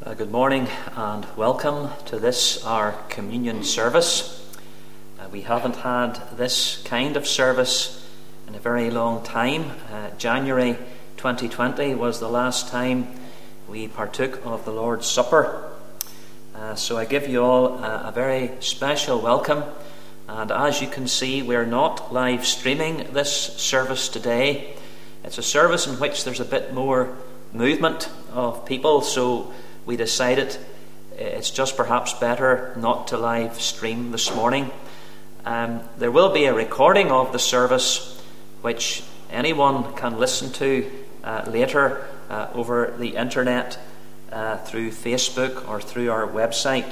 Good morning and welcome to this, our communion service. We haven't had this kind of service in a very long time. January 2020 was the last time we partook of the Lord's Supper. So I give you all a very special welcome. And as you can see, we're not live streaming this service today. It's a service in which there's a bit more movement of people, so we decided it's just perhaps better not to live stream this morning. There will be a recording of the service which anyone can listen to later over the internet through Facebook or through our website.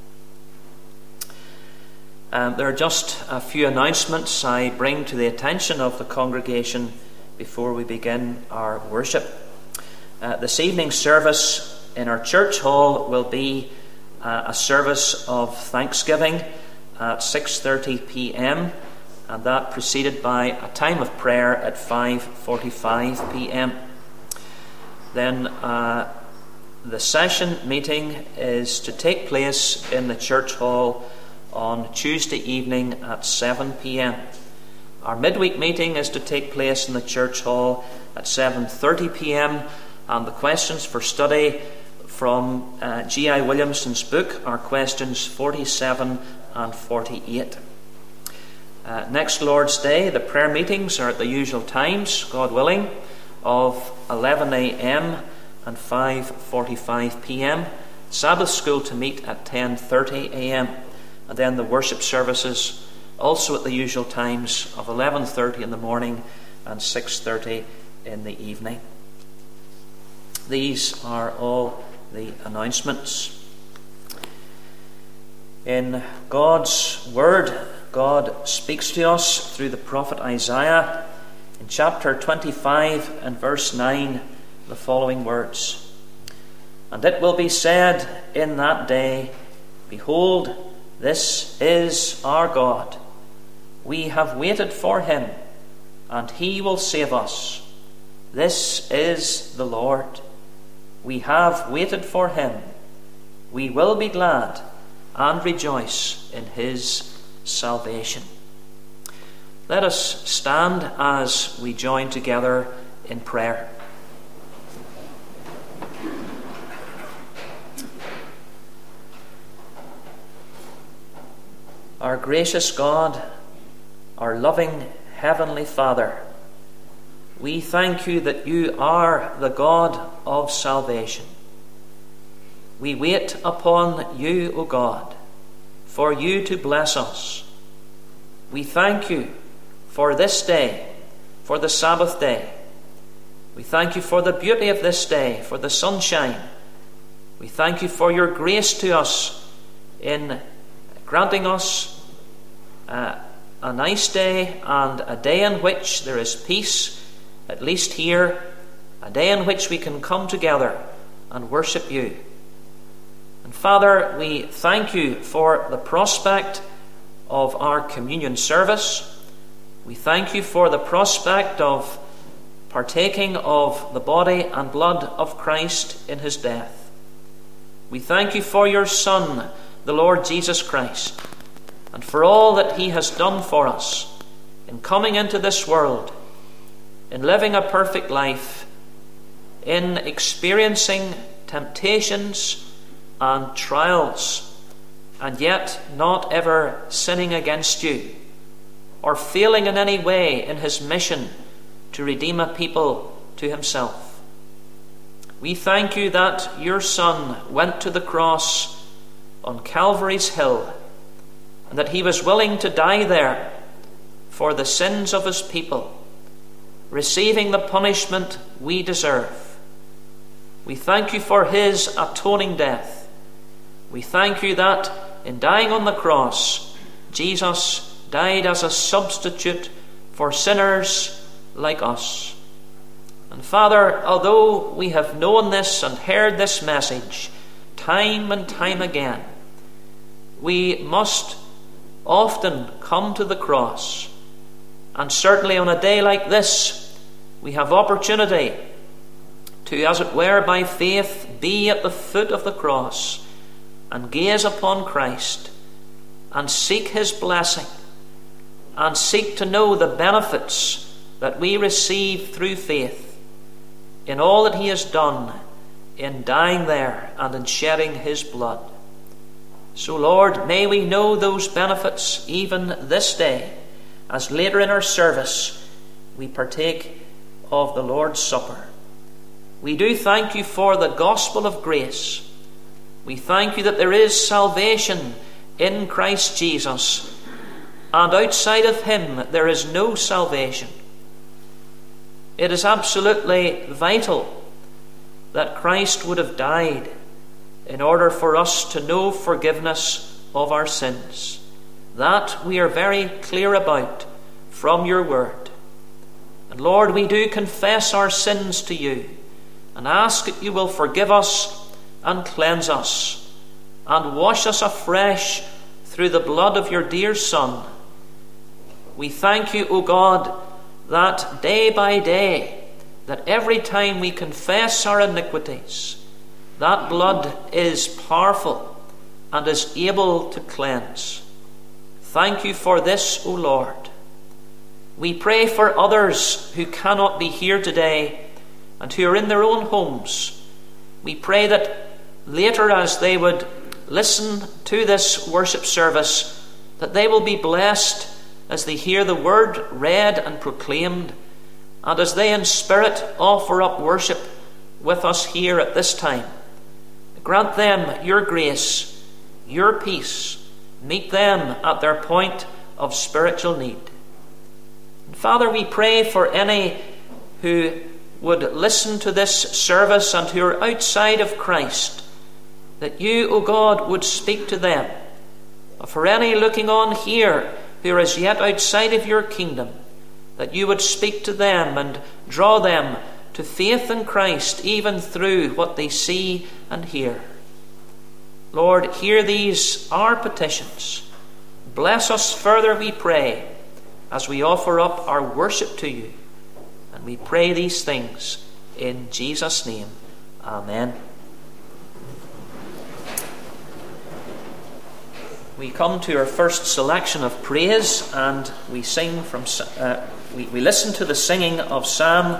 There are just a few announcements I bring to the attention of the congregation before we begin our worship. This evening's service in our church hall will be a service of thanksgiving at 6:30 p.m. and that preceded by a time of prayer at 5:45 p.m. Then the session meeting is to take place in the church hall on Tuesday evening at 7 p.m. Our midweek meeting is to take place in the church hall at 7:30 p.m. and the questions for study from G.I. Williamson's book are questions 47 and 48. Next Lord's Day, the prayer meetings are at the usual times, God willing, of 11 a.m. and 5:45 p.m. Sabbath school to meet at 10:30 a.m. and then the worship services also at the usual times of 11:30 in the morning and 6:30 in the evening. These are all the announcements. In God's Word, God speaks to us through the prophet Isaiah in chapter 25 and verse 9, the following words: "And it will be said in that day, Behold, this is our God. We have waited for him, and he will save us. This is the Lord. We have waited for him. We will be glad and rejoice in his salvation." Let us stand as we join together in prayer. Our gracious God, our loving Heavenly Father, we thank you that you are the God of salvation. We wait upon you, O God, for you to bless us. We thank you for this day, for the Sabbath day. We thank you for the beauty of this day, for the sunshine. We thank you for your grace to us in granting us a nice day and a day in which there is peace, at least here, a day in which we can come together and worship you. And Father, we thank you for the prospect of our communion service. We thank you for the prospect of partaking of the body and blood of Christ in his death. We thank you for your Son, the Lord Jesus Christ, and for all that he has done for us in coming into this world, in living a perfect life, in experiencing temptations and trials, and yet not ever sinning against you, or failing in any way in his mission to redeem a people to himself. We thank you that your Son went to the cross on Calvary's hill, and that he was willing to die there for the sins of his people, receiving the punishment we deserve. We thank you for his atoning death. We thank you that in dying on the cross, Jesus died as a substitute for sinners like us. And Father, although we have known this and heard this message time and time again, we must often come to the cross. And certainly on a day like this, we have opportunity to, as it were, by faith, be at the foot of the cross and gaze upon Christ and seek his blessing and seek to know the benefits that we receive through faith in all that he has done in dying there and in shedding his blood. So, Lord, may we know those benefits even this day, as later in our service we partake of the Lord's Supper. We do thank you for the gospel of grace. We thank you that there is salvation in Christ Jesus, and outside of him there is no salvation. It is absolutely vital that Christ would have died in order for us to know forgiveness of our sins. That we are very clear about from your word. And Lord, we do confess our sins to you and ask that you will forgive us and cleanse us and wash us afresh through the blood of your dear Son. We thank you, O God, that day by day, that every time we confess our iniquities, that blood is powerful and is able to cleanse. Thank you for this, O Lord. We pray for others who cannot be here today and who are in their own homes. We pray that later, as they would listen to this worship service, that they will be blessed as they hear the word read and proclaimed, and as they in spirit offer up worship with us here at this time. Grant them your grace, your peace. Meet them at their point of spiritual need. And Father, we pray for any who would listen to this service and who are outside of Christ, that you, O God, would speak to them. For any looking on here who are as yet outside of your kingdom, that you would speak to them and draw them to faith in Christ, even through what they see and hear. Lord, hear these our petitions. Bless us further, we pray, as we offer up our worship to you. And we pray these things in Jesus' name. Amen. We come to our first selection of praise, and we sing from we listen to the singing of Psalm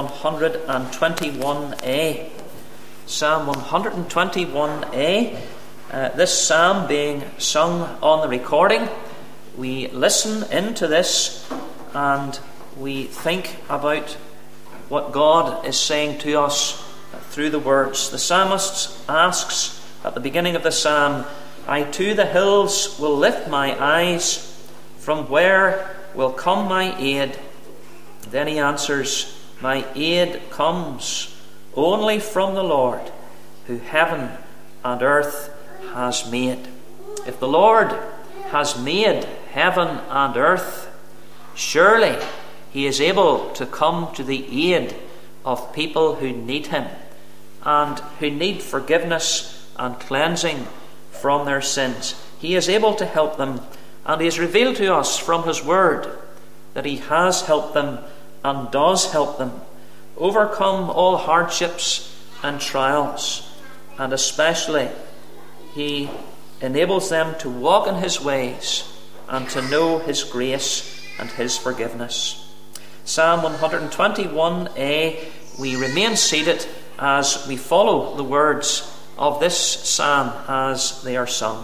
121a. Psalm 121a. This psalm being sung on the recording, we listen into this and we think about what God is saying to us through the words. The psalmist asks at the beginning of the psalm, I to the hills will lift my eyes, from where will come my aid? Then he answers, my aid comes only from the Lord, who heaven and earth has made. If the Lord has made heaven and earth, surely he is able to come to the aid of people who need him and who need forgiveness and cleansing from their sins. He is able to help them, and he has revealed to us from his word that he has helped them and does help them overcome all hardships and trials, and especially he enables them to walk in his ways and to know his grace and his forgiveness. Psalm 121a, we remain seated as we follow the words of this psalm as they are sung.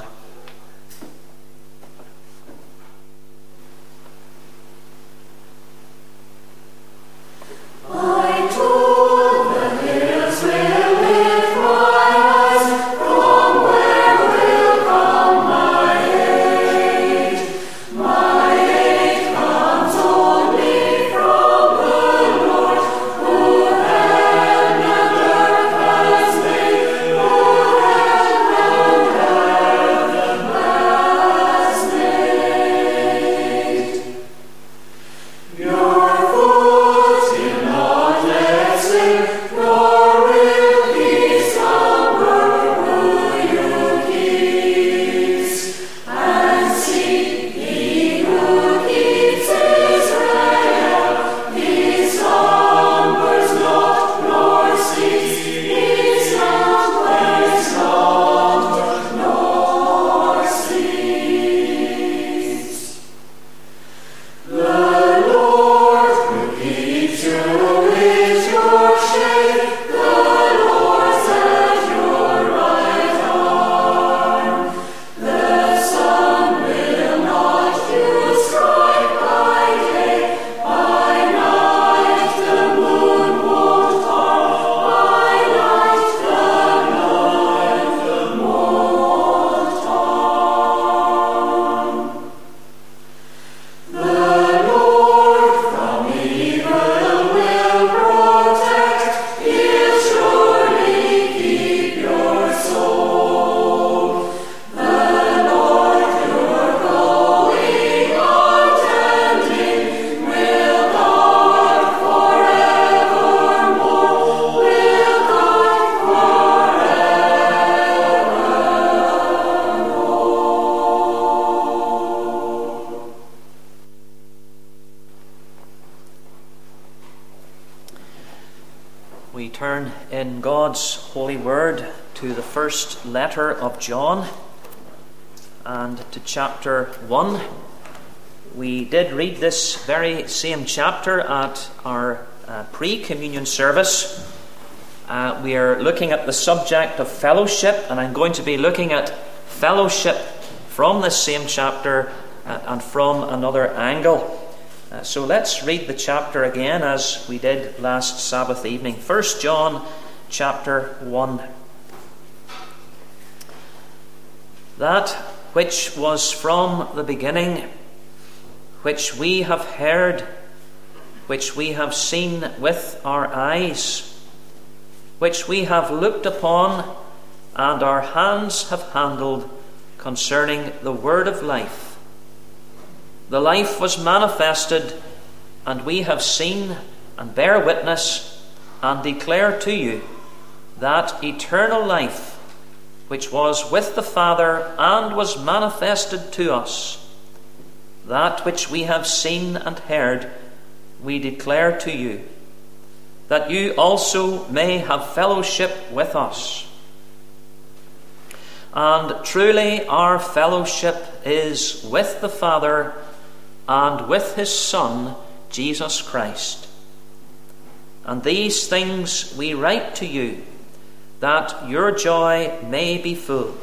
in God's holy word to the first letter of John and to chapter 1. We did read this very same chapter at our pre-communion service. We are looking at the subject of fellowship, and I'm going to be looking at fellowship from this same chapter and from another angle. So let's read the chapter again as we did last Sabbath evening. 1 John chapter 1. That which was from the beginning, which we have heard, which we have seen with our eyes, which we have looked upon, and our hands have handled concerning the word of life. The life was manifested, and we have seen and bear witness and declare to you that eternal life which was with the Father and was manifested to us. That which we have seen and heard we declare to you, that you also may have fellowship with us. And truly our fellowship is with the Father and with his Son, Jesus Christ. And these things we write to you, that your joy may be full.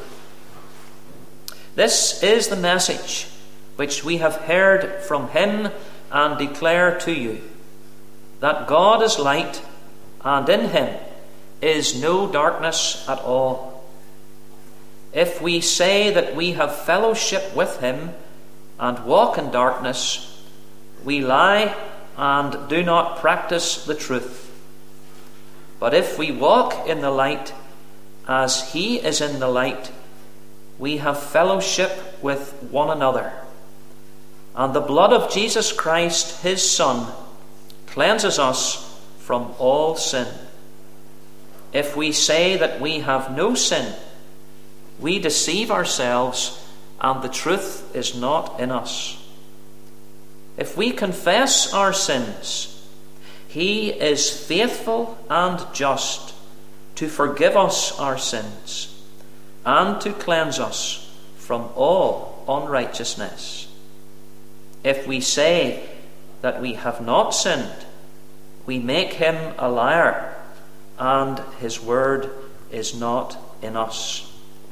This is the message which we have heard from him and declare to you, that God is light, and in him is no darkness at all. If we say that we have fellowship with him and walk in darkness, we lie and do not practice the truth. But if we walk in the light, as he is in the light, we have fellowship with one another. And the blood of Jesus Christ, his Son, cleanses us from all sin. If we say that we have no sin, we deceive ourselves, and the truth is not in us. If we confess our sins, he is faithful and just to forgive us our sins and to cleanse us from all unrighteousness. If we say that we have not sinned, we make him a liar, and his word is not in us.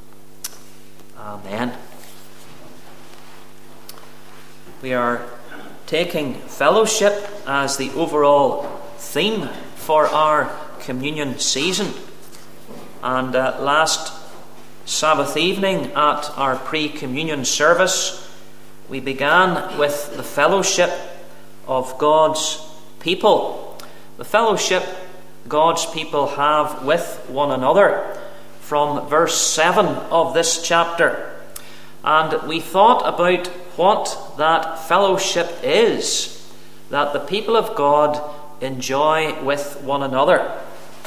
Amen. We are taking fellowship as the overall theme for our communion season. And last Sabbath evening at our pre-communion service, we began with the fellowship of God's people. The fellowship God's people have with one another from verse 7 of this chapter. And we thought about what that fellowship is that the people of God enjoy with one another.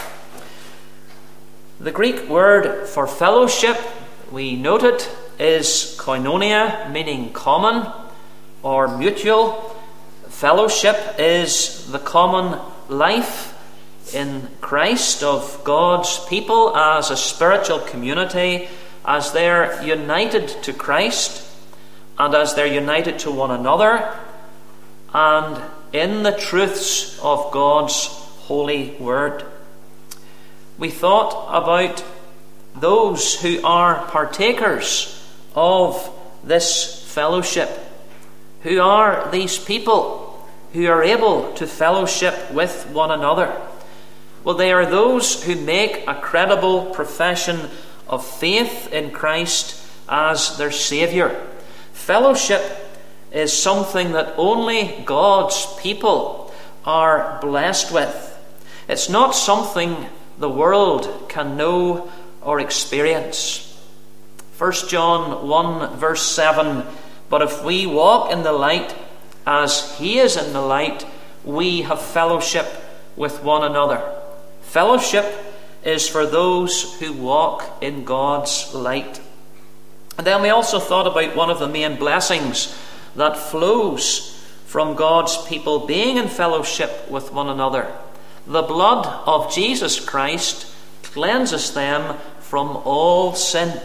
The Greek word for fellowship, we noted, is koinonia, meaning common or mutual. Fellowship is the common life in Christ of God's people as a spiritual community, as they're united to Christ and as they're united to one another and in the truths of God's holy word. We thought about those who are partakers of this fellowship. Who are these people who are able to fellowship with one another? Well, they are those who make a credible profession of faith in Christ as their Saviour. Fellowship is something that only God's people are blessed with. It's not something the world can know or experience. 1 John 1 verse 7, but if we walk in the light as he is in the light, we have fellowship with one another. Fellowship is for those who walk in God's light. And then we also thought about one of the main blessings that flows from God's people being in fellowship with one another. the blood of Jesus Christ cleanses them from all sin.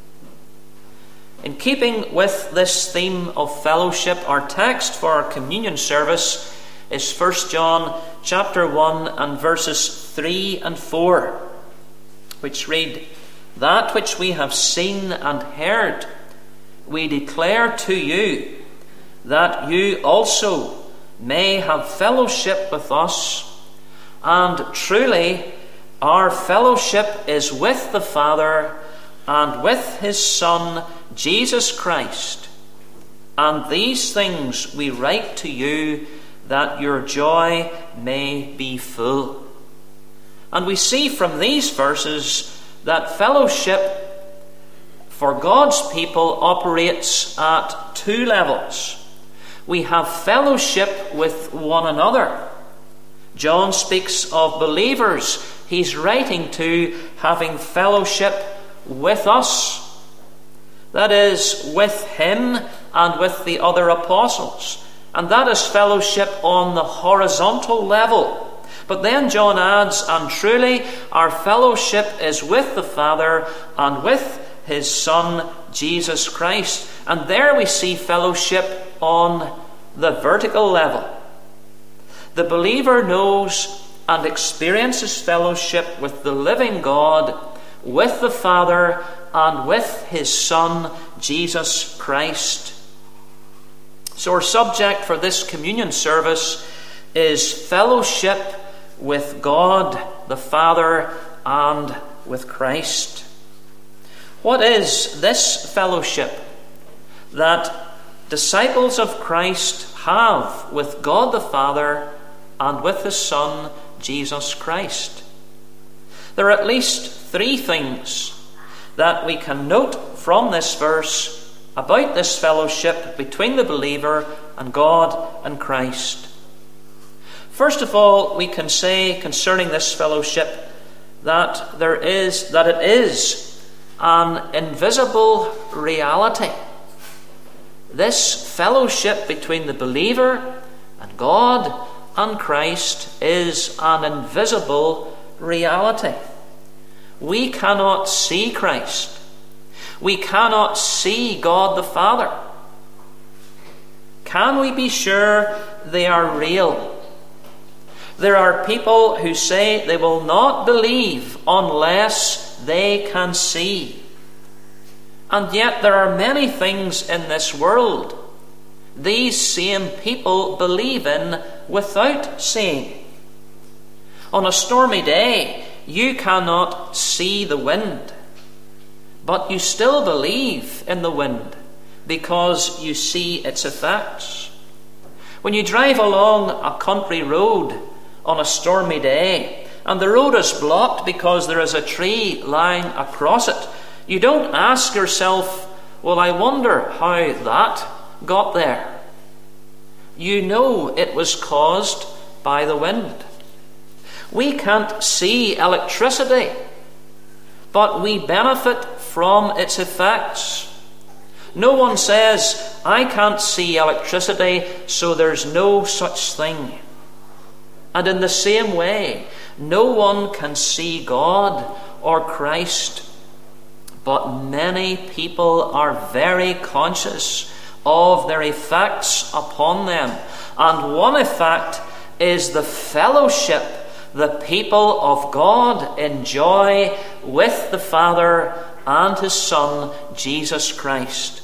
In keeping with this theme of fellowship, our text for our communion service is 1 John chapter 1 and verses 3 and 4, which read, "That which we have seen and heard, we declare to you, that you also may have fellowship with us. And truly, our fellowship is with the Father and with his Son, Jesus Christ. And these things we write to you, that your joy may be full." And we see from these verses that fellowship for God's people operates at two levels. We have fellowship with one another. John speaks of believers he's writing to having fellowship with us. That is, with him and with the other apostles. And that is fellowship on the horizontal level. But then John adds, "And truly our fellowship is with the Father and with his Son, Jesus Christ." And there we see fellowship on the vertical level. The believer knows and experiences fellowship with the living God, with the Father, and with his Son, Jesus Christ. So our subject for this communion service is fellowship with God, the Father, and with Christ. What is this fellowship that disciples of Christ have with God the Father and with his Son, Jesus Christ? There are at least three things that we can note from this verse about this fellowship between the believer and God and Christ. First of all, we can say concerning this fellowship that it is an invisible reality. This fellowship between the believer and God and Christ is an invisible reality. We cannot see Christ. We cannot see God the Father. Can we be sure they are real? There are people who say they will not believe unless they can see. And yet there are many things in this world these same people believe in without seeing. On a stormy day, you cannot see the wind, but you still believe in the wind because you see its effects. When you drive along a country road on a stormy day and the road is blocked because there is a tree lying across it, you don't ask yourself, "Well, I wonder how that got there." You know it was caused by the wind. We can't see electricity, but we benefit from its effects. No one says, "I can't see electricity, so there's no such thing." And in the same way, no one can see God or Christ. But many people are very conscious of their effects upon them. And one effect is the fellowship the people of God enjoy with the Father and his Son, Jesus Christ.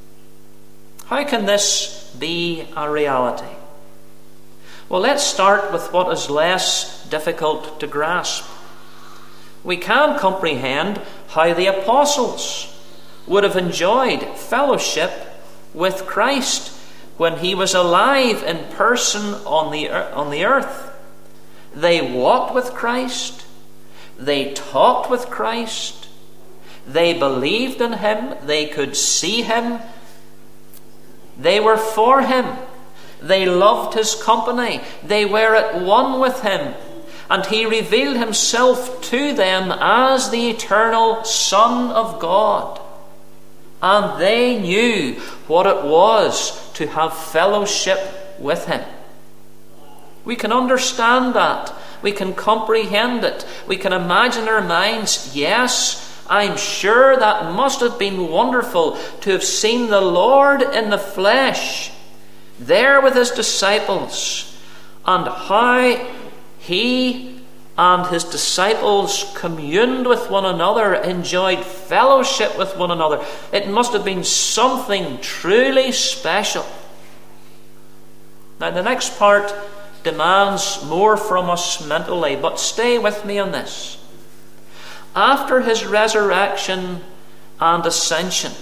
How can this be a reality? Well, let's start with what is less difficult to grasp. We can comprehend how the apostles would have enjoyed fellowship with Christ when he was alive in person on the earth. They walked with Christ. They talked with Christ. They believed in him. They could see him. They were for him. They loved his company. They were at one with him. And he revealed himself to them as the eternal Son of God. And they knew what it was to have fellowship with him. We can understand that We can comprehend it. We can imagine in our minds, yes, I'm sure that must have been wonderful to have seen the Lord in the flesh, there with his disciples, and how he and his disciples communed with one another, enjoyed fellowship with one another. It must have been something truly special. Now, the next part demands more from us mentally, but stay with me on this. After his resurrection and ascension,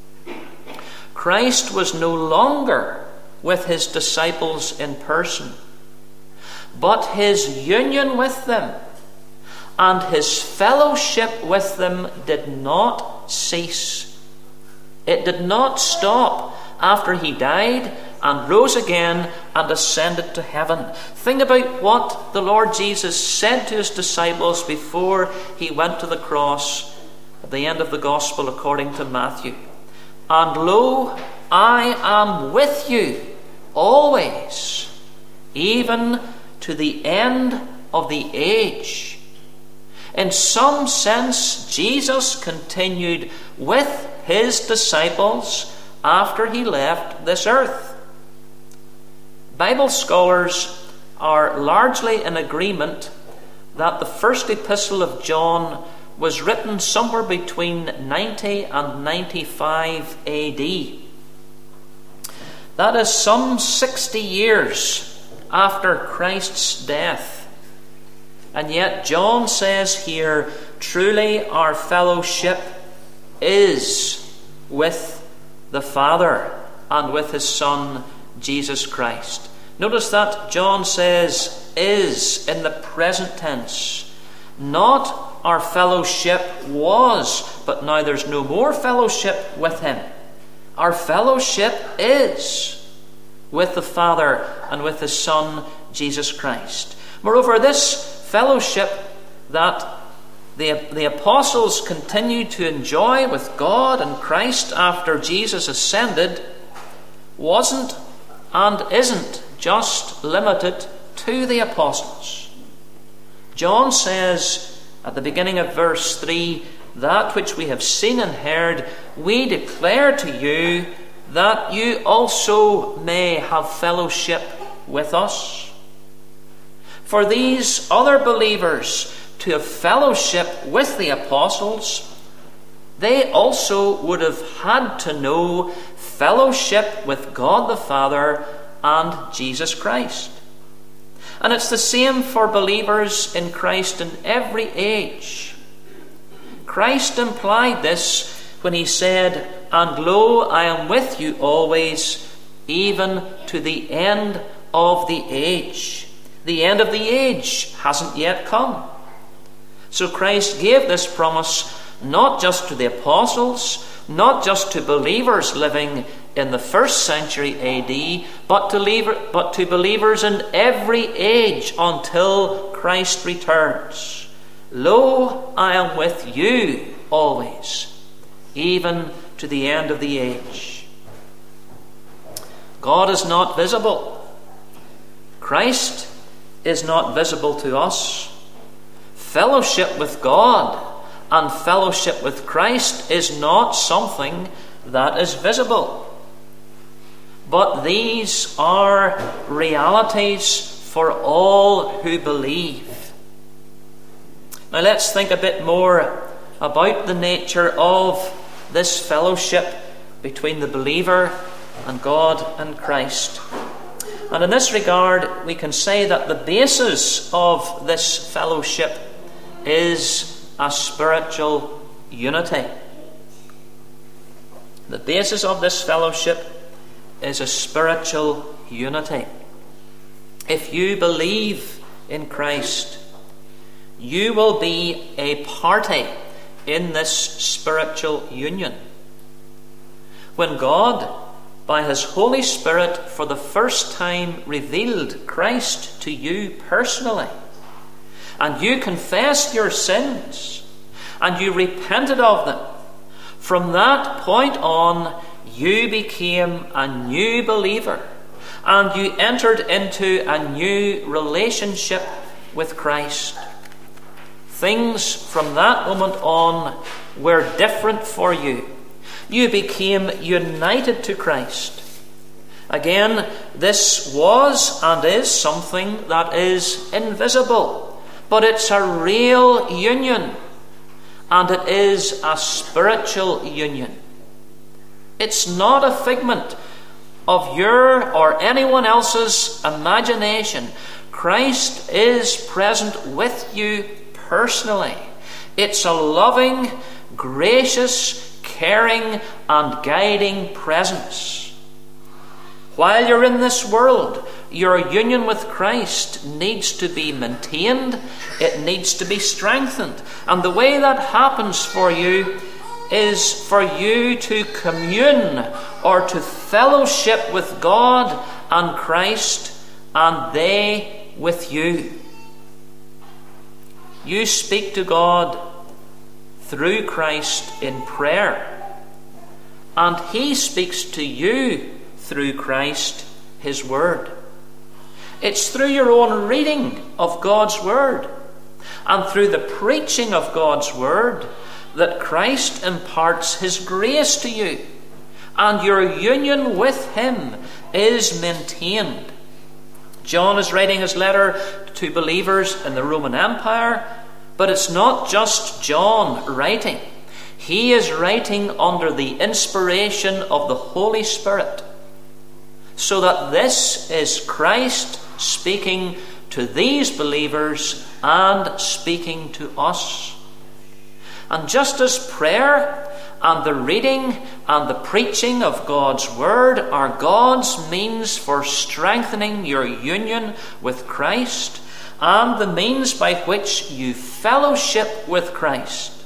Christ was no longer with his disciples in person, but his union with them and his fellowship with them did not cease. It did not stop after he died and rose again and ascended to heaven. Think about what the Lord Jesus said to his disciples before he went to the cross at the end of the Gospel according to Matthew. And lo, I am with you always, even to the end of the age. In some sense, Jesus continued with his disciples after he left this earth. Bible scholars are largely in agreement that the first epistle of John was written somewhere between 90 and 95 AD. That is some 60 years after Christ's death. And yet John says here, truly our fellowship is with the Father and with his Son, Jesus Christ. Notice that John says is in the present tense. Not our fellowship was, but now there's no more fellowship with him. Our fellowship is with the Father and with his Son, Jesus Christ. Moreover, this fellowship that the apostles continued to enjoy with God and Christ after Jesus ascended wasn't and isn't just limited to the apostles. John says at the beginning of verse 3, that which we have seen and heard, we declare to you, that you also may have fellowship with us. For these other believers to have fellowship with the apostles, they also would have had to know fellowship with God the Father and Jesus Christ. And it's the same for believers in Christ in every age. Christ implied this when he said, and lo, I am with you always, even to the end of the age. The end of the age hasn't yet come. So Christ gave this promise not just to the apostles, not just to believers living in the first century AD, but to believers in every age until Christ returns. Lo, I am with you always, even to the end of the age. God is not visible. Christ is not visible to us. Fellowship with God and fellowship with Christ is not something that is visible. But these are realities for all who believe. Now let's think a bit more about the nature of this fellowship between the believer and God and Christ. And in this regard, we can say that the basis of this fellowship is a spiritual unity. The basis of this fellowship is a spiritual unity. If you believe in Christ, you will be a party in this spiritual union. When God, by his Holy Spirit, for the first time revealed Christ to you personally, and you confessed your sins, and you repented of them, from that point on, you became a new believer, and you entered into a new relationship with Christ. Things from that moment on were different for you. You became united to Christ. Again, this was and is something that is invisible, but it's a real union, and it is a spiritual union. It's not a figment of your or anyone else's imagination. Christ is present with you personally. It's a loving, gracious, caring, and guiding presence. While you're in this world, your union with Christ needs to be maintained. It needs to be strengthened. And the way that happens for you is for you to commune or to fellowship with God and Christ, and they with you. You speak to God through Christ in prayer, and He speaks to you through Christ, His Word. It's through your own reading of God's Word and through the preaching of God's Word that Christ imparts His grace to you, and your union with Him is maintained. John is writing his letter to believers in the Roman Empire, but it's not just John writing. He is writing under the inspiration of the Holy Spirit, so that this is Christ speaking to these believers and speaking to us. And just as prayer and the reading and the preaching of God's Word are God's means for strengthening your union with Christ and the means by which you fellowship with Christ,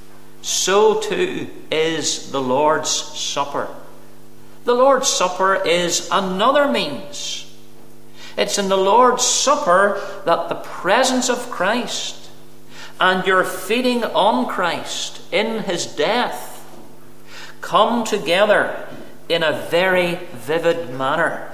so too is the Lord's Supper. The Lord's Supper is another means. It's in the Lord's Supper that the presence of Christ and your feeding on Christ in His death come together in a very vivid manner.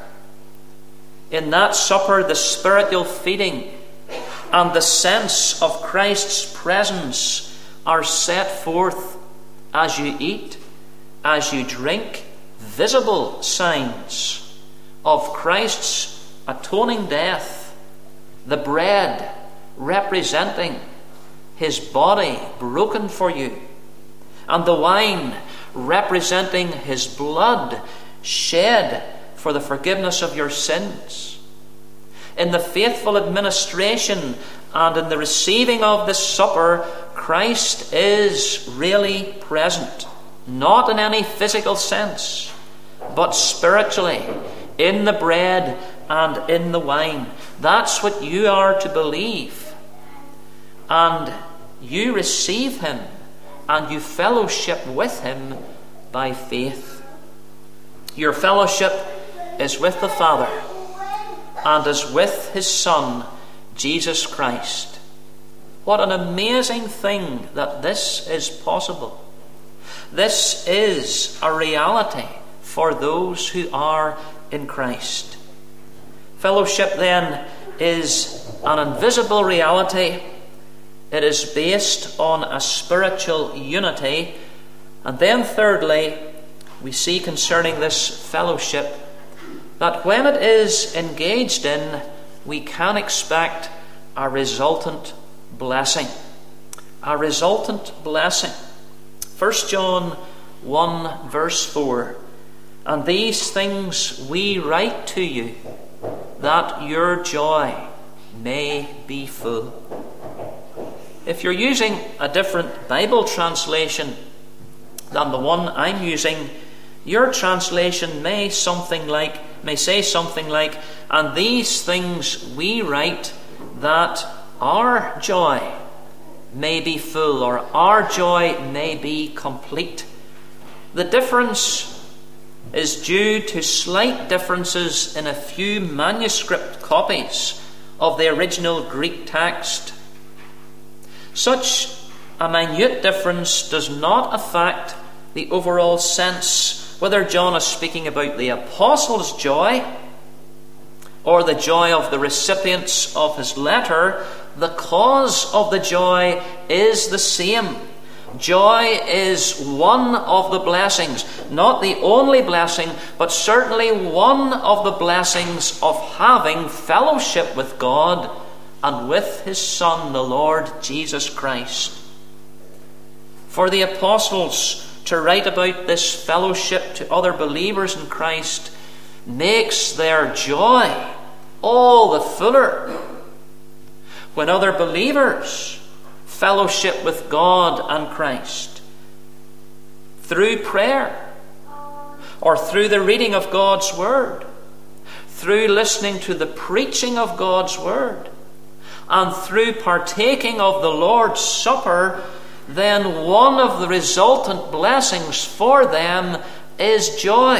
In that supper, the spiritual feeding and the sense of Christ's presence are set forth as you eat, as you drink, visible signs of Christ's atoning death, the bread representing His body broken for you, and the wine representing His blood shed for the forgiveness of your sins. In the faithful administration and in the receiving of this supper, Christ is really present, not in any physical sense, but spiritually, in the bread and in the wine. That's what you are to believe. And you receive Him and you fellowship with Him by faith. Your fellowship is with the Father and is with His Son, Jesus Christ. What an amazing thing that this is possible. This is a reality for those who are in Christ. Fellowship then is an invisible reality. It is based on a spiritual unity. And then thirdly, we see concerning this fellowship that when it is engaged in, we can expect a resultant blessing. A resultant blessing. 1 John 1 verse 4. And these things we write to you, that your joy may be full. If you're using a different Bible translation than the one I'm using, your translation may say something like, and these things we write that our joy may be full, or our joy may be complete. The difference is due to slight differences in a few manuscript copies of the original Greek text. Such a minute difference does not affect the overall sense, whether John is speaking about the apostles' joy or the joy of the recipients of his letter, the cause of the joy is the same. Joy is one of the blessings, not the only blessing, but certainly one of the blessings of having fellowship with God and with his Son, the Lord Jesus Christ. For the apostles to write about this fellowship to other believers in Christ makes their joy all the fuller when other believers fellowship with God and Christ through prayer, or through the reading of God's Word, through listening to the preaching of God's Word, and through partaking of the Lord's Supper. Then one of the resultant blessings for them is joy.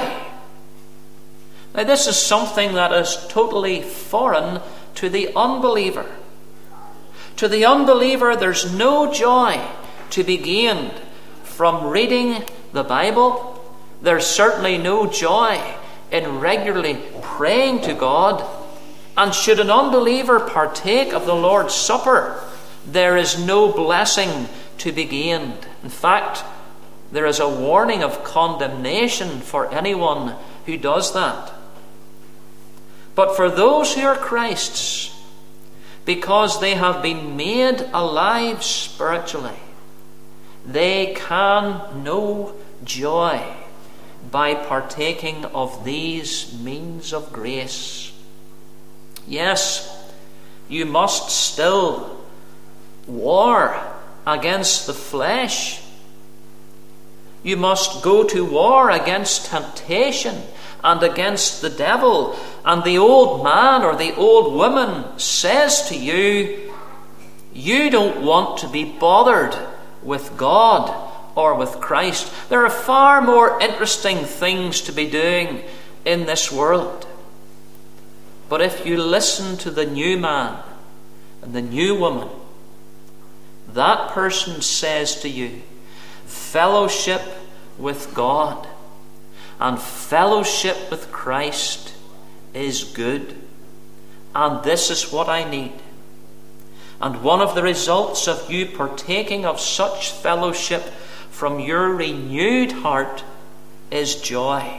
Now, this is something that is totally foreign to the unbeliever. To the unbeliever, there's no joy to be gained from reading the Bible. There's certainly no joy in regularly praying to God. And should an unbeliever partake of the Lord's Supper, there is no blessing to be gained. In fact, there is a warning of condemnation for anyone who does that. But for those who are Christ's, because they have been made alive spiritually, they can know joy by partaking of these means of grace. Yes, you must still war against the flesh. You must go to war against temptation and against the devil. And the old man or the old woman says to you, you don't want to be bothered with God or with Christ. There are far more interesting things to be doing in this world. But if you listen to the new man and the new woman, that person says to you, fellowship with God and fellowship with Christ is good, and this is what I need. And one of the results of you partaking of such fellowship from your renewed heart is joy.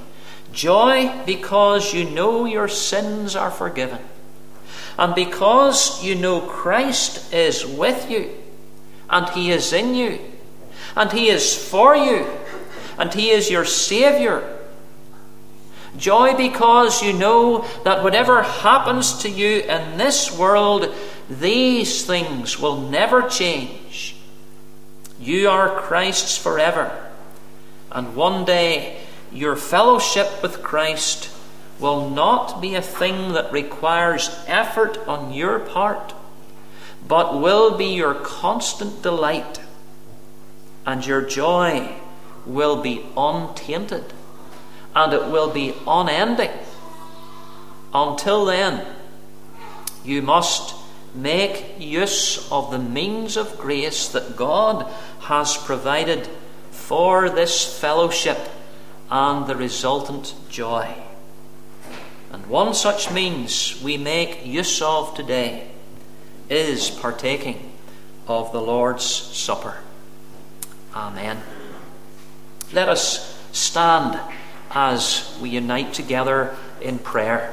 Joy because you know your sins are forgiven, and because you know Christ is with you, and he is in you, and he is for you, and he is your Saviour. Joy because you know that whatever happens to you in this world, these things will never change. You are Christ's forever, and one day your fellowship with Christ will not be a thing that requires effort on your part, but will be your constant delight, and your joy will be untainted, and it will be unending. Until then, you must make use of the means of grace that God has provided for this fellowship and the resultant joy. And one such means we make use of today is partaking of the Lord's Supper. Amen. Let us stand as we unite together in prayer.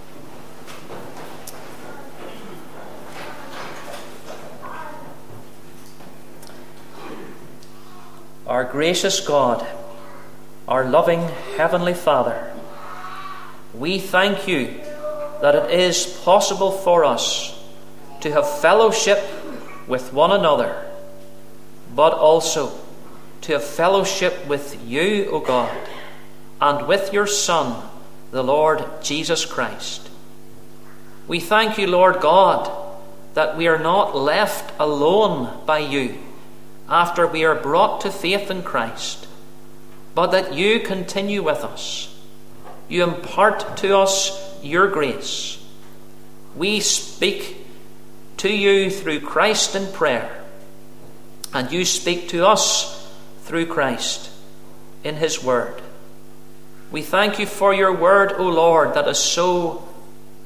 Our gracious God, our loving Heavenly Father, we thank you that it is possible for us to have fellowship with one another, but also to have fellowship with you, O God, and with your Son, the Lord Jesus Christ. We thank you, Lord God, that we are not left alone by you after we are brought to faith in Christ, but that you continue with us. You impart to us your grace. We speak to you through Christ in prayer, and you speak to us through Christ in his word. We thank you for your word, O Lord, that is so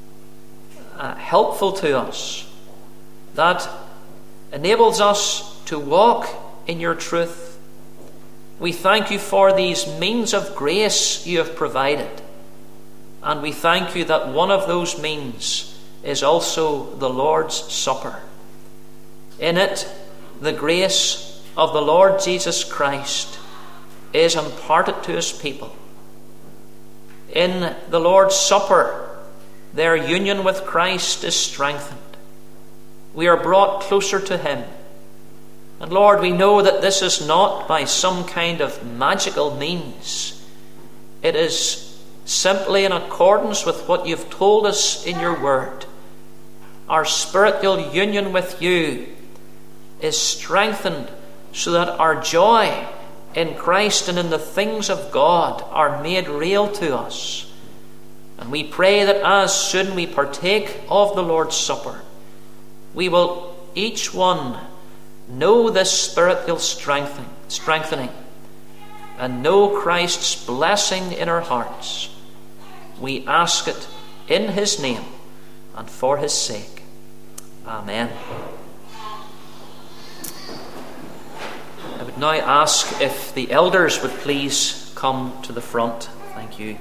helpful to us, that enables us to walk in your truth. We thank you for these means of grace you have provided. And we thank you that one of those means is also the Lord's Supper. In it, the grace of the Lord Jesus Christ is imparted to his people. In the Lord's Supper, their union with Christ is strengthened. We are brought closer to him. And Lord, we know that this is not by some kind of magical means. It is simply in accordance with what you've told us in your word. Our spiritual union with you is strengthened so that our joy in Christ and in the things of God are made real to us. And we pray that as soon we partake of the Lord's Supper, we will each one know this spiritual strengthening and know Christ's blessing in our hearts. We ask it in his name and for his sake. Amen. I would now ask if the elders would please come to the front. Thank you.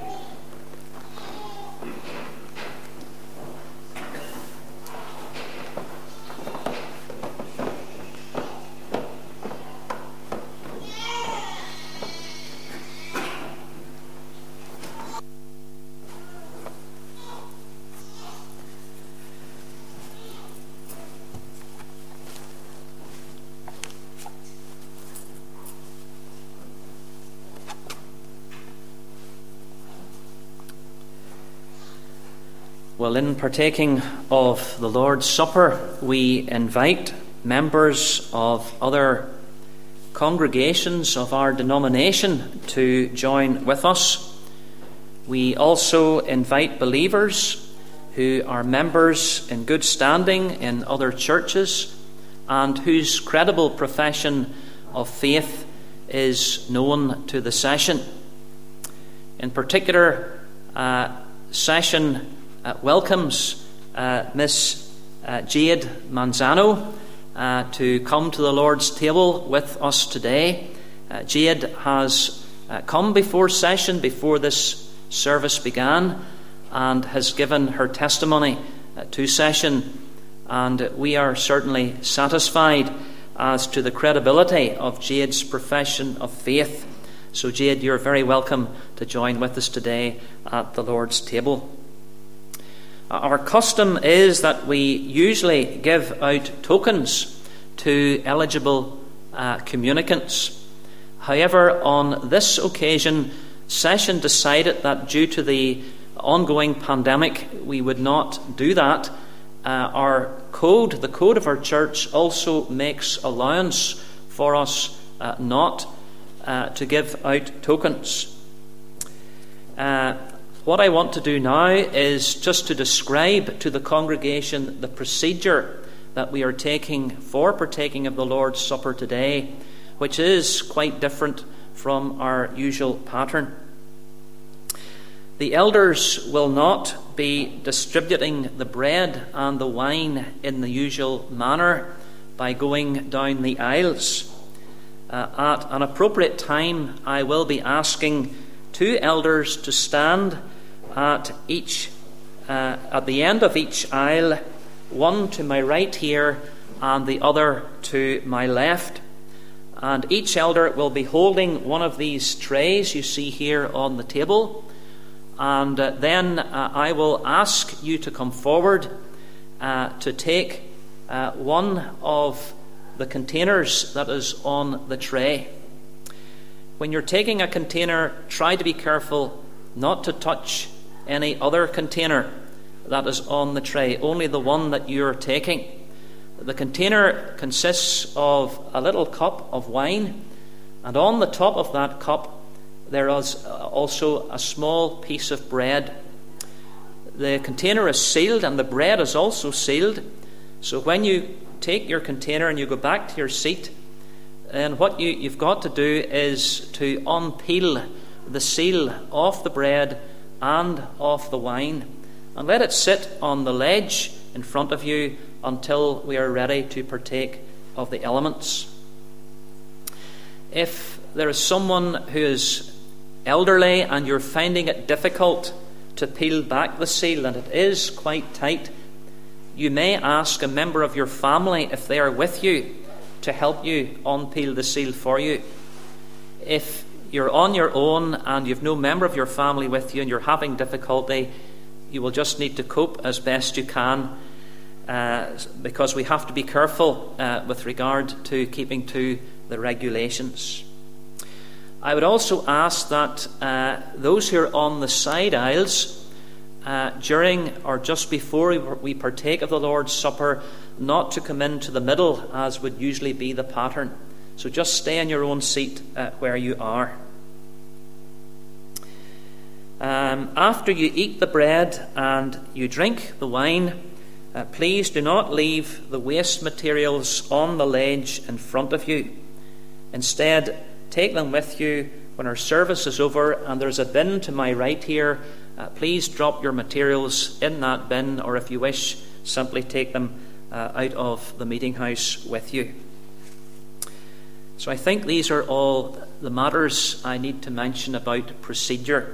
Well, in partaking of the Lord's Supper, we invite members of other congregations of our denomination to join with us. We also invite believers who are members in good standing in other churches and whose credible profession of faith is known to the session. In particular, session welcomes Miss Jade Manzano to come to the Lord's table with us today. Jade has come before session, before this service began, and has given her testimony to session, and we are certainly satisfied as to the credibility of Jade's profession of faith. So Jade, you're very welcome to join with us today at the Lord's table. Our custom is that we usually give out tokens to eligible communicants. However, on this occasion, session decided that due to the ongoing pandemic, we would not do that. Our code, the code of our church, also makes allowance for us not to give out tokens. What I want to do now is just to describe to the congregation the procedure that we are taking for partaking of the Lord's Supper today, which is quite different from our usual pattern. The elders will not be distributing the bread and the wine in the usual manner by going down the aisles. At an appropriate time, I will be asking two elders to stand at the end of each aisle, one to my right here and the other to my left. And each elder will be holding one of these trays you see here on the table. And then I will ask you to come forward to take one of the containers that is on the tray. When you're taking a container, try to be careful not to touch any other container that is on the tray, only the one that you're taking. The container consists of a little cup of wine, and on the top of that cup there is also a small piece of bread. The container is sealed and the bread is also sealed. So when you take your container and you go back to your seat, and what you've got to do is to unpeel the seal off the bread and off the wine. and let it sit on the ledge in front of you until we are ready to partake of the elements. If there is someone who is elderly and you're finding it difficult to peel back the seal, and it is quite tight, you may ask a member of your family, if they are with you, to help you unpeel the seal for you. If you're on your own and you've no member of your family with you and you're having difficulty, you will just need to cope as best you can, because we have to be careful with regard to keeping to the regulations. I would also ask that those who are on the side aisles during or just before we partake of the Lord's Supper, not to come into the middle as would usually be the pattern. So just stay in your own seat where you are. After you eat the bread and you drink the wine, please do not leave the waste materials on the ledge in front of you. Instead, take them with you when our service is over, and there's a bin to my right here. Please drop your materials in that bin, or if you wish, simply take them out of the meeting house with you. So I think these are all the matters I need to mention about procedure.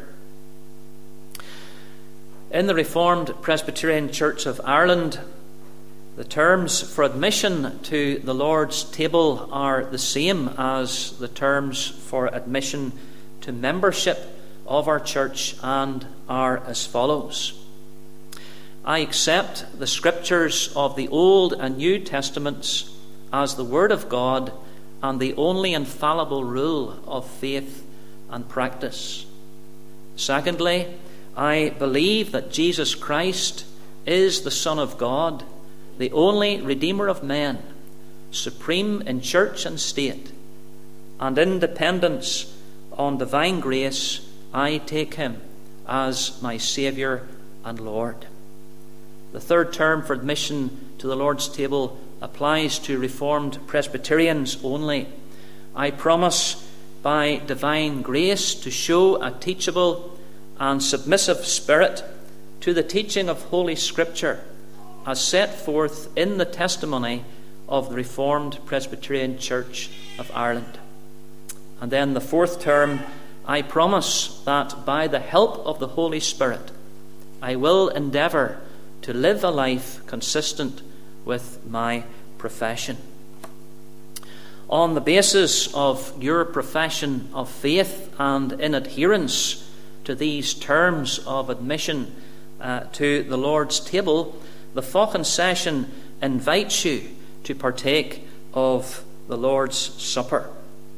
In the Reformed Presbyterian Church of Ireland, the terms for admission to the Lord's table are the same as the terms for admission to membership of our church, and are as follows. I accept the Scriptures of the Old and New Testaments as the Word of God and the only infallible rule of faith and practice. Secondly, I believe that Jesus Christ is the Son of God, the only Redeemer of men, supreme in church and state, and in dependence on divine grace, I take him as my Saviour and Lord. The third term for admission to the Lord's table applies to Reformed Presbyterians only. I promise by divine grace to show a teachable and submissive spirit to the teaching of Holy Scripture as set forth in the testimony of the Reformed Presbyterian Church of Ireland. And then the fourth term, I promise that by the help of the Holy Spirit, I will endeavour to live a life consistent with my profession. On the basis of your profession of faith and in adherence to these terms of admission to the Lord's table, the Fáchan session invites you to partake of the Lord's Supper.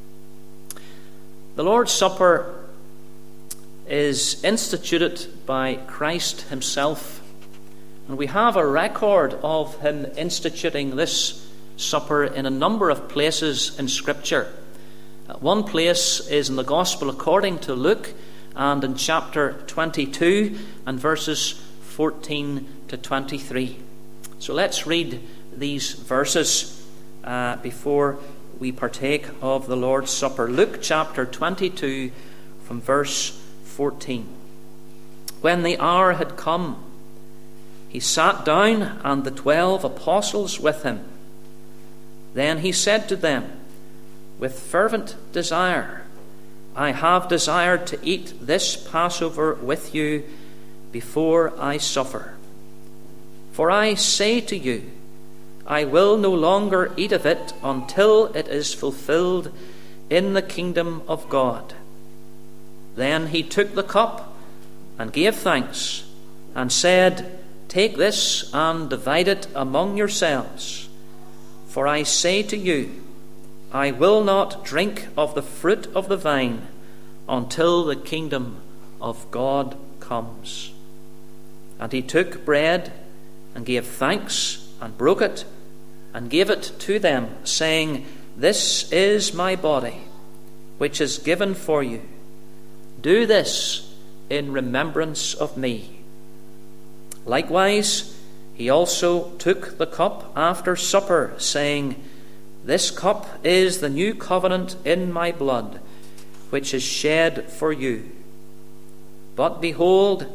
The Lord's Supper is instituted by Christ himself, and we have a record of him instituting this supper in a number of places in Scripture. One place is in the Gospel according to Luke, and in chapter 22 and verses 14 to 23. So let's read these verses before we partake of the Lord's Supper. Luke chapter 22 from verse 14. When the hour had come, he sat down, and the 12 apostles with him. Then he said to them, with fervent desire, I have desired to eat this Passover with you before I suffer. For I say to you, I will no longer eat of it until it is fulfilled in the kingdom of God. Then he took the cup and gave thanks and said, Take this and divide it among yourselves. For I say to you, I will not drink of the fruit of the vine until the kingdom of God comes. And he took bread and gave thanks and broke it and gave it to them, saying, This is my body, which is given for you. Do this in remembrance of me. Likewise, he also took the cup after supper, saying, This cup is the new covenant in my blood, which is shed for you. But behold,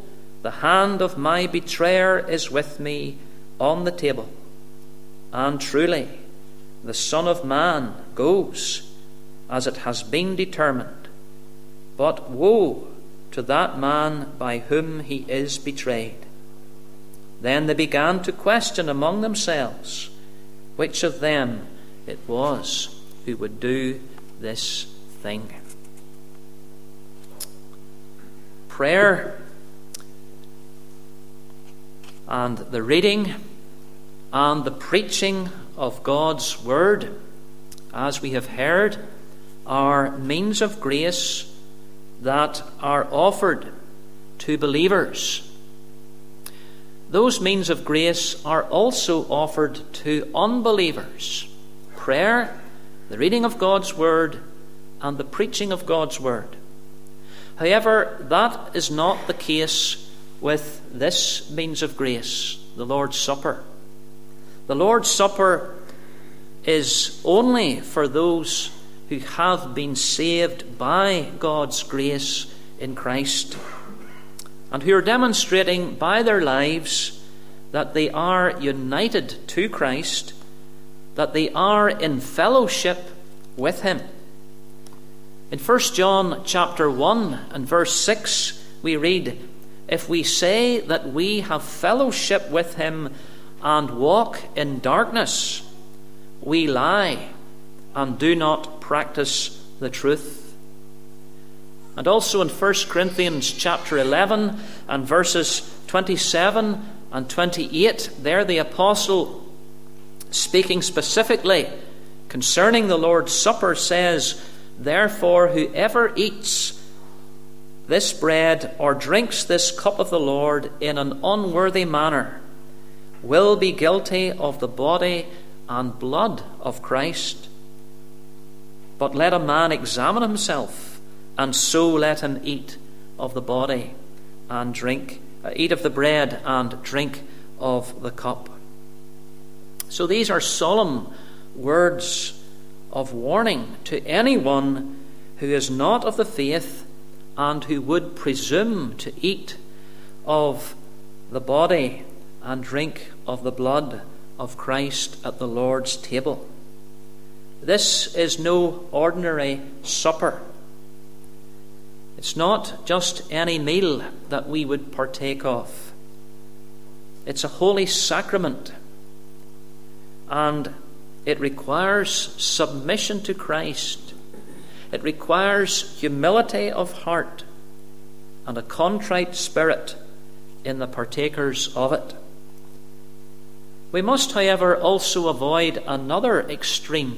the hand of my betrayer is with me on the table. And truly, the Son of Man goes as it has been determined. But woe to that man by whom he is betrayed." Then they began to question among themselves which of them it was who would do this thing. Prayer and the reading and the preaching of God's word, as we have heard, are means of grace that are offered to believers. Those means of grace are also offered to unbelievers. Prayer, the reading of God's word, and the preaching of God's word. However, that is not the case with this means of grace, the Lord's Supper. The Lord's Supper is only for those who have been saved by God's grace in Christ, and who are demonstrating by their lives that they are united to Christ, that they are in fellowship with him. In 1 John chapter 1 and verse 6 we read, "If we say that we have fellowship with him and walk in darkness, we lie and do not practice the truth." And also in 1 Corinthians chapter 11 and verses 27 and 28, there the apostle, speaking specifically concerning the Lord's Supper, says, "Therefore whoever eats this bread or drinks this cup of the Lord in an unworthy manner will be guilty of the body and blood of Christ. But let a man examine himself, and so let him eat of the body and eat of the bread and drink of the cup." So these are solemn words of warning to anyone who is not of the faith and who would presume to eat of the body and drink of the blood of Christ at the Lord's table. This is no ordinary supper. It's not just any meal that we would partake of. It's a holy sacrament, and it requires submission to Christ. It requires humility of heart and a contrite spirit in the partakers of it. We must, however, also avoid another extreme.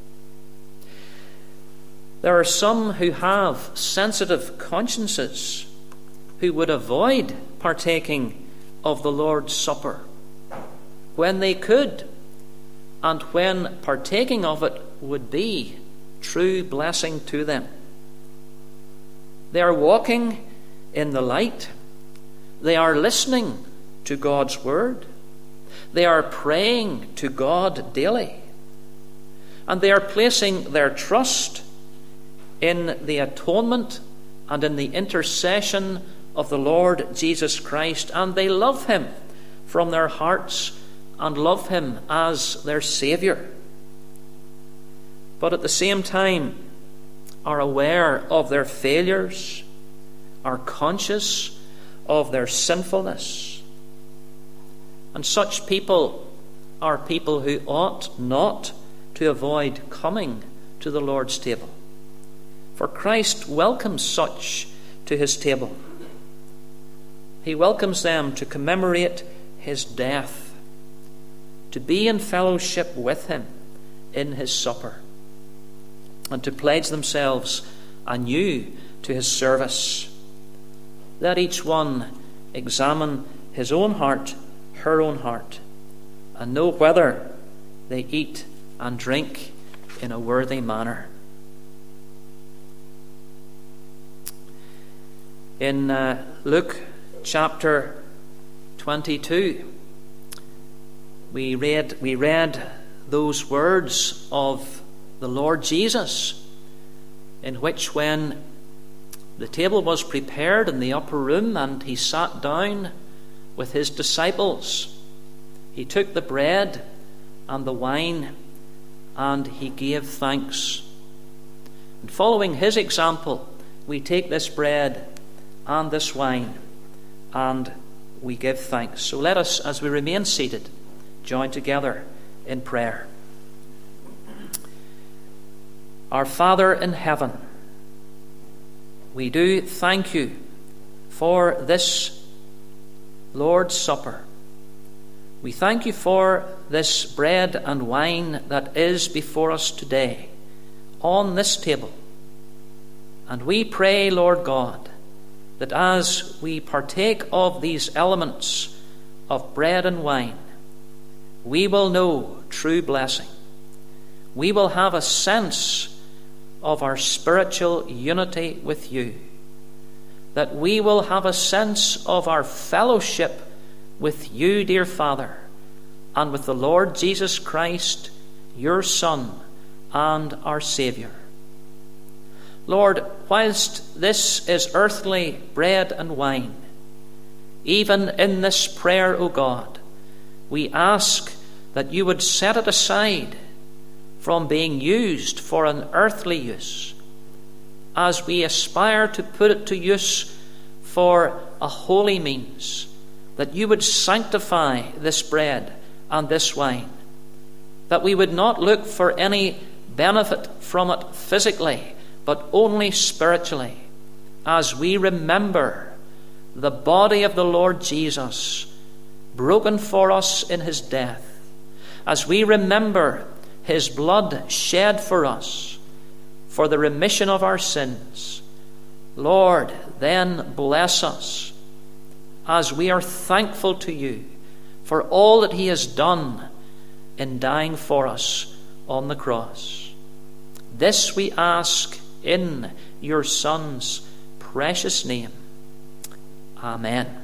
There are some who have sensitive consciences who would avoid partaking of the Lord's Supper when they could, and when partaking of it would be true blessing to them. They are walking in the light. They are listening to God's word. They are praying to God daily. And they are placing their trust in the atonement and in the intercession of the Lord Jesus Christ. And they love him from their hearts and love him as their Saviour. But at the same time are aware of their failures, are conscious of their sinfulness. And such people are people who ought not to avoid coming to the Lord's table. For Christ welcomes such to his table. He welcomes them to commemorate his death, to be in fellowship with him in his supper, and to pledge themselves anew to his service. Let each one examine his own heart, her own heart, and know whether they eat and drink in a worthy manner. In Luke chapter 22, we read those words of the Lord Jesus, in which when the table was prepared in the upper room, and he sat down with his disciples. He took the bread and the wine, and he gave thanks. And following his example, we take this bread and this wine, and we give thanks. So let us, as we remain seated, join together in prayer. Our Father in heaven, we do thank you for this Lord's Supper. We thank you for this bread and wine that is before us today on this table. And we pray, Lord God, that as we partake of these elements of bread and wine, we will know true blessing. We will have a sense of our spiritual unity with you, that we will have a sense of our fellowship with you, dear Father, and with the Lord Jesus Christ, your Son and our Saviour. Lord, whilst this is earthly bread and wine, even in this prayer, O God, we ask that you would set it aside from being used for an earthly use, as we aspire to put it to use for a holy means, that you would sanctify this bread and this wine, that we would not look for any benefit from it physically, but only spiritually, as we remember the body of the Lord Jesus broken for us in his death, as we remember his blood shed for us for the remission of our sins. Lord, then bless us as we are thankful to you for all that he has done in dying for us on the cross. This we ask in your Son's precious name. Amen.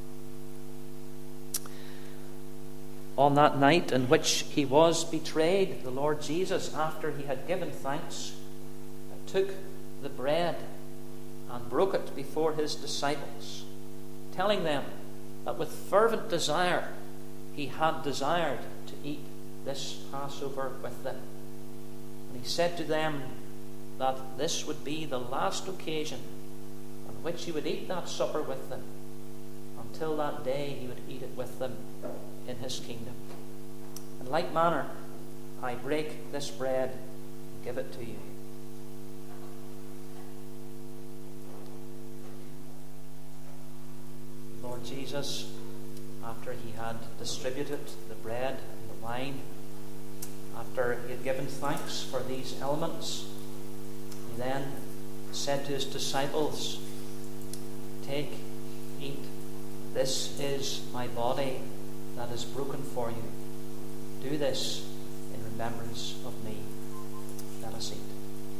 On that night in which he was betrayed, the Lord Jesus, after he had given thanks, took the bread and broke it before his disciples, telling them that with fervent desire he had desired to eat this Passover with them. And he said to them that this would be the last occasion on which he would eat that supper with them. Until that day he would eat it with them in his kingdom. In like manner, I break this bread and give it to you. Lord Jesus, after he had distributed the bread and the wine, after he had given thanks for these elements, he then said to his disciples, "Take, eat. This is my body that is broken for you. Do this in remembrance of me." Let us eat.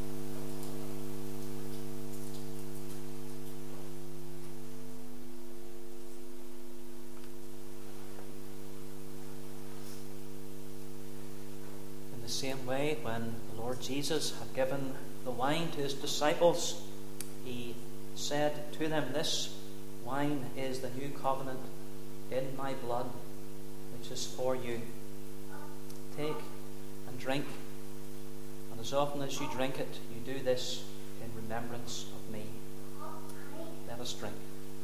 In the same way, when the Lord Jesus had given the wine to his disciples, he said to them, "This wine is the new covenant in my blood, which is for you. Take and drink, and as often as you drink it, you do this in remembrance of me." Let us drink.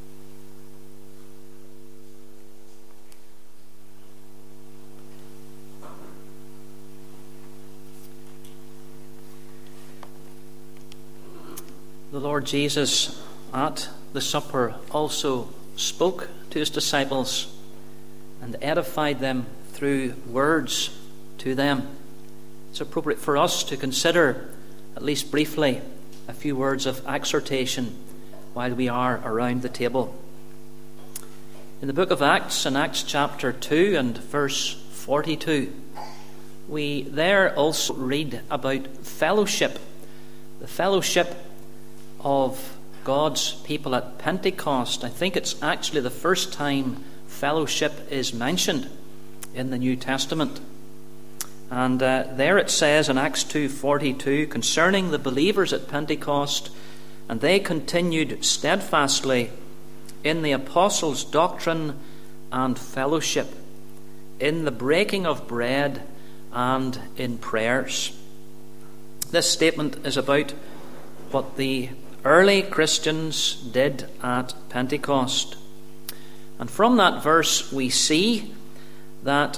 The Lord Jesus at the supper also spoke to his disciples and edified them through words to them. It's appropriate for us to consider, at least briefly, a few words of exhortation while we are around the table. In the book of Acts, in Acts chapter 2 and verse 42, we there also read about fellowship, the fellowship of God's people at Pentecost. I think it's actually the first time fellowship is mentioned in the New Testament. And there it says in Acts 2:42, concerning the believers at Pentecost, and they continued steadfastly in the apostles' doctrine and fellowship, in the breaking of bread and in prayers. This statement is about what the early Christians did at Pentecost. And from that verse we see that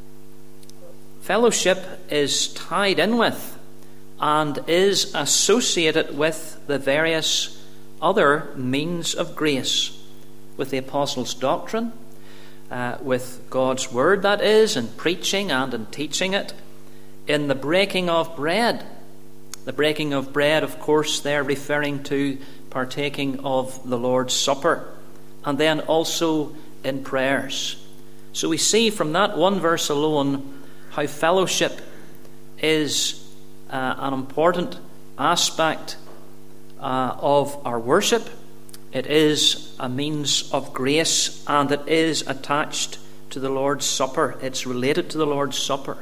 fellowship is tied in with and is associated with the various other means of grace, with the apostles' doctrine, with God's word, that is, in preaching and in teaching it, in the breaking of bread. The breaking of bread, of course, they're referring to partaking of the Lord's Supper, and then also in prayers. So we see from that one verse alone how fellowship is an important aspect of our worship. It is a means of grace, and it is attached to the Lord's Supper. It's related to the Lord's Supper.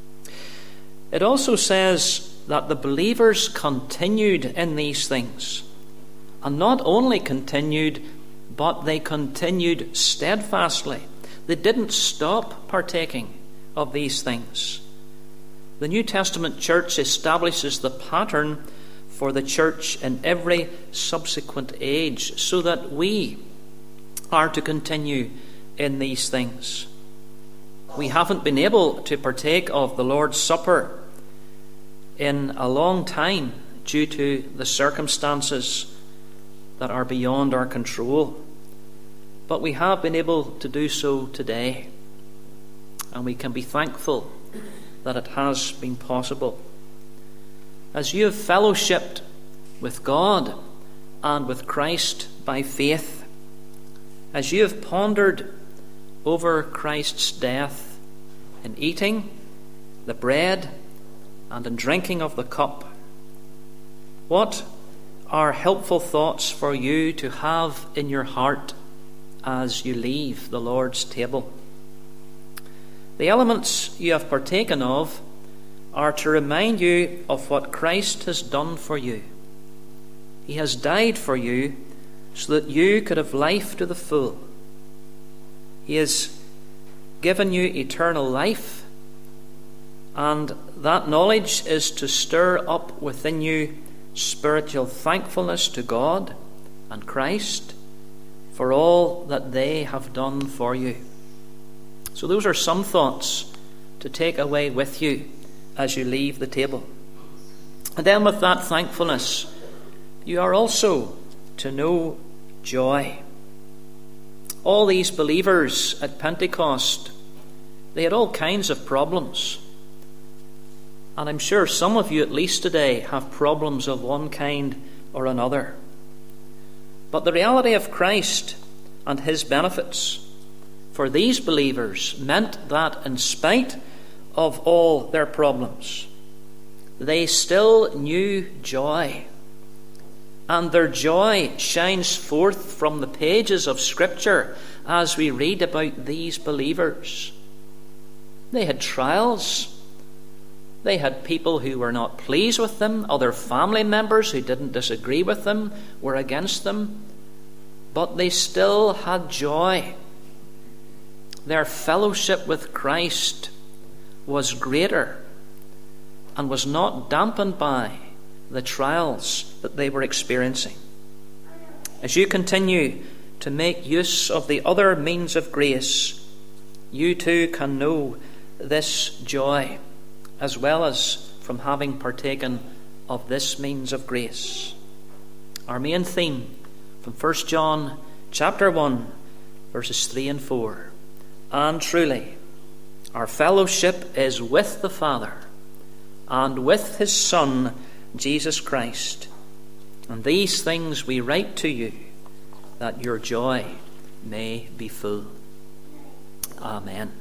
It also says that the believers continued in these things. And not only continued, but they continued steadfastly. They didn't stop partaking of these things. The New Testament church establishes the pattern for the church in every subsequent age, so that we are to continue in these things. We haven't been able to partake of the Lord's Supper in a long time due to the circumstances that are beyond our control. But we have been able to do so today, and we can be thankful that it has been possible. As you have fellowshipped with God and with Christ by faith, as you have pondered over Christ's death in eating the bread and in drinking of the cup, what are helpful thoughts for you to have in your heart as you leave the Lord's table? The elements you have partaken of are to remind you of what Christ has done for you. He has died for you so that you could have life to the full. He has given you eternal life, and that knowledge is to stir up within you spiritual thankfulness to God and Christ for all that they have done for you. So those are some thoughts to take away with you as you leave the table. And then with that thankfulness, you are also to know joy. All these believers at Pentecost, they had all kinds of problems. And I'm sure some of you, at least today, have problems of one kind or another. But the reality of Christ and his benefits for these believers meant that in spite of all their problems, they still knew joy. And their joy shines forth from the pages of Scripture as we read about these believers. They had trials. They had people who were not pleased with them. Other family members who didn't disagree with them were against them. But they still had joy. Their fellowship with Christ was greater and was not dampened by the trials that they were experiencing. As you continue to make use of the other means of grace, you too can know this joy, as well as from having partaken of this means of grace. Our main theme from 1 John chapter 1, verses 3 and 4. And truly, our fellowship is with the Father and with his Son, Jesus Christ. And these things we write to you, that your joy may be full. Amen.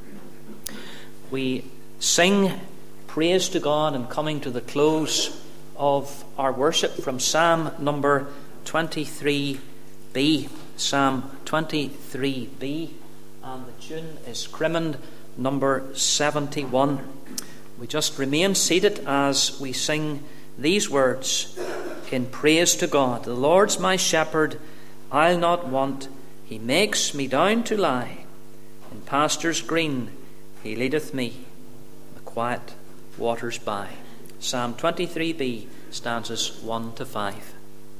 We sing praise to God in coming to the close of our worship from Psalm number 23b. Psalm 23b. And the tune is Crimond number 71. We just remain seated as we sing these words in praise to God. The Lord's my shepherd, I'll not want. He makes me down to lie. In pastures green he leadeth me, the quiet waters by. Psalm 23b, stanzas 1 to 5.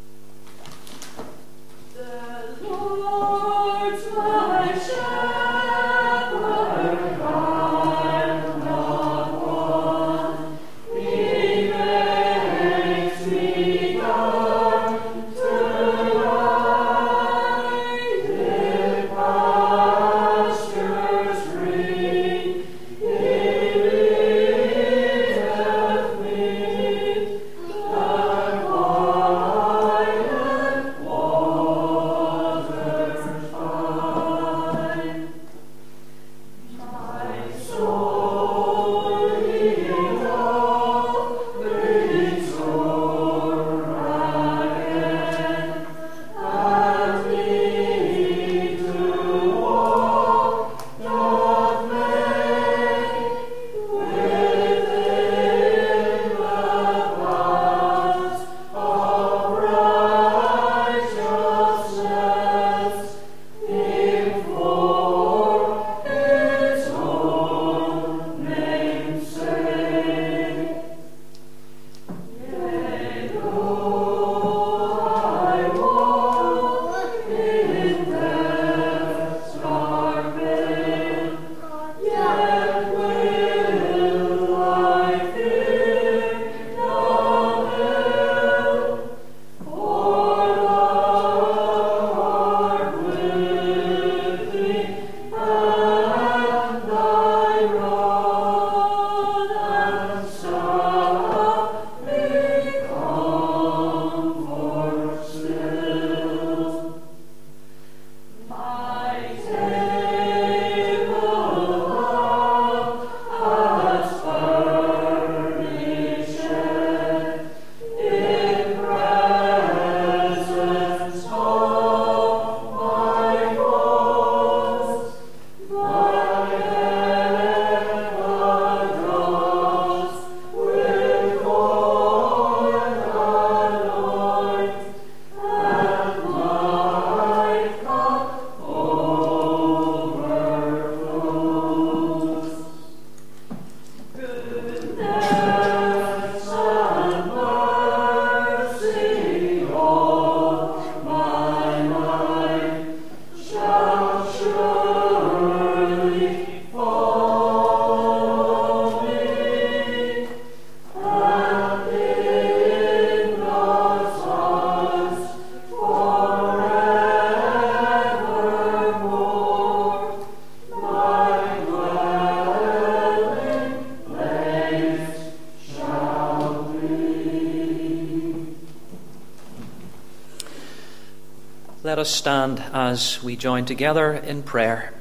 The Lord's my shepherd, I'll not want. He makes me down to lie in pastures green. He leadeth me, the quiet waters by. My soul he doth restore again, and me to walk doth make within the paths of righteousness, in for his own name's sake. Yea, though I walk in death's dark vale, yet will I fear no ill, for thou art with me, and thy rod and staff me comfort still. My table hast furnished in presence of my foes. My head thou dost with oil anoint, and my cup overflows. Goodness and mercy all my life shall surely follow me, and in God's house forevermore. My dwelling place shall be. Let us stand as we join together in prayer.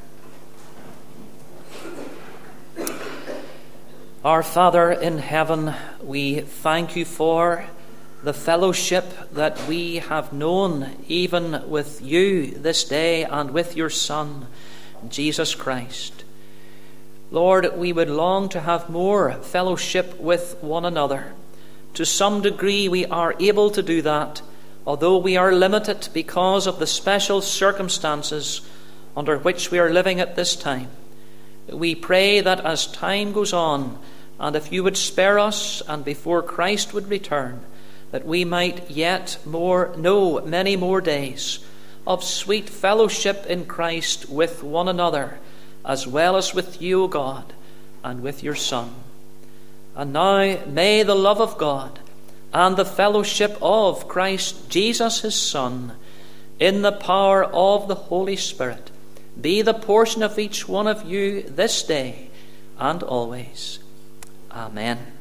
Our Father in heaven, we thank you for the fellowship that we have known even with you this day and with your Son, Jesus Christ. Lord, we would long to have more fellowship with one another. To some degree we are able to do that, although we are limited because of the special circumstances under which we are living at this time. We pray that as time goes on, and if you would spare us and before Christ would return, that we might yet know many more days of sweet fellowship in Christ with one another, as well as with you, O God, and with your Son. And now may the love of God and the fellowship of Christ Jesus his Son, in the power of the Holy Spirit, be the portion of each one of you this day and always. Amen.